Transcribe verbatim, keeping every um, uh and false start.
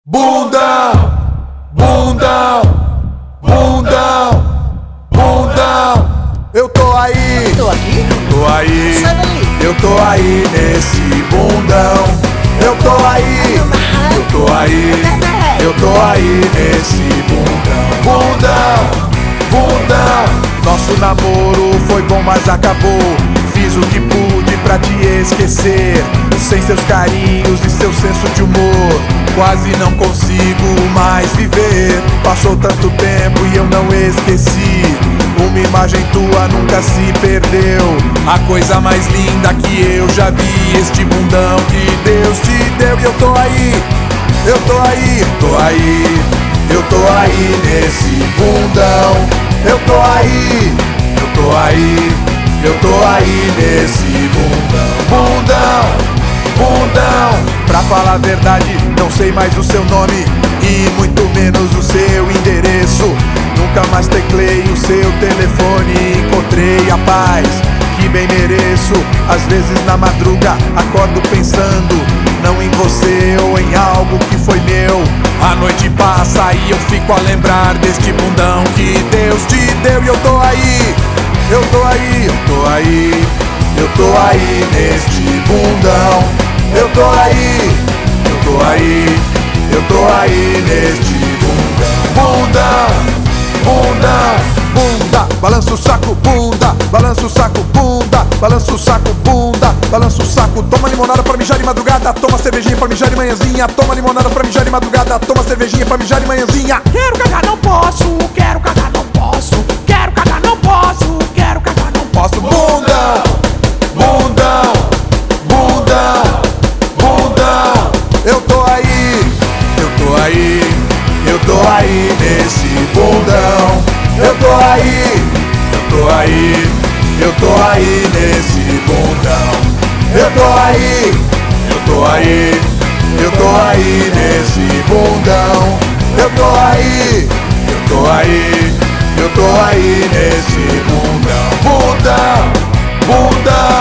Bundão, bundão, bundão, bundão. Eu tô aí, Eu tô aqui? tô aí, Sai daí. eu tô aí nesse bundão. Eu tô aí, eu tô aí, eu tô aí nesse bundão. Bundão, bundão. Nosso namoro foi bom, mas acabou. Fiz o que pude pra te esquecer. Sem seus carinhos e seu senso de humor, quase não consigo mais viver. Passou tanto tempo e eu não esqueci. Uma imagem tua nunca se perdeu. A coisa mais linda que eu já vi. Este bundão que Deus te deu. E eu tô aí, eu tô aí, tô aí, eu tô aí nesse bundão. Eu tô aí, eu tô aí, eu tô aí nesse bundão. Bundão, bundão. Pra falar a verdade, não sei mais o seu nome e muito menos o seu endereço. Nunca mais teclei o seu telefone e encontrei a paz que bem mereço. Às vezes na madruga acordo pensando, não em você ou em algo que foi meu. A noite passa e eu fico a lembrar deste bundão que Deus te deu. E eu tô aí, eu tô aí, eu tô aí, eu tô aí neste bundão. Eu tô aí, eu tô aí, eu tô aí neste bundão. Bundão, bundão, bunda, balança o saco, bunda, balança o saco, bunda, balança o saco, bunda, balança o saco. Toma limonada pra mijar de madrugada, toma cervejinha pra mijar de manhãzinha. Toma limonada pra mijar de madrugada, toma cervejinha pra mijar de manhãzinha. Quero cagar, não posso, quero cagar, não posso. Quero cagar, não posso, quero cagar, não Posso, bundão, bundão, bundão, bundão. Eu tô aí, eu tô aí, eu tô aí nesse bundão. Eu tô aí, eu tô aí, eu tô aí nesse bundão. Eu tô aí, eu tô aí, eu tô aí nesse bundão. Eu tô aí, eu tô aí, eu tô aí nesse bundão. Bundão, bundão.